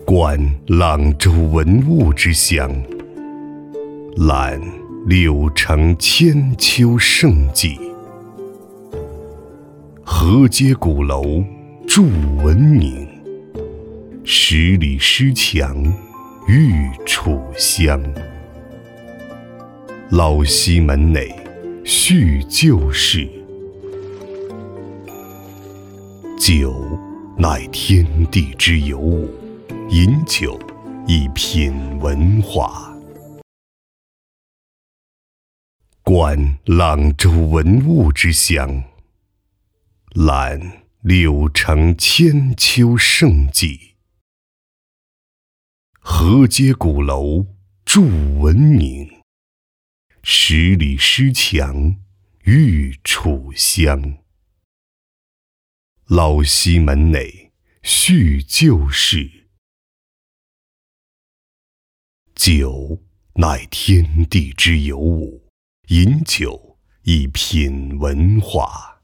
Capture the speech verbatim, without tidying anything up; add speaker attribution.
Speaker 1: 观朗州文物之乡，览柳城千秋盛迹。河街鼓楼筑文明，十里诗墙玉楚香。老西门内叙旧事，酒乃天地之有物，饮酒以品文化。观朗州文物之乡，览柳城千秋盛迹。河街鼓楼筑文明，十里诗墙玉楚香。老西门内叙旧事，酒乃天地之有物，饮酒以品文化。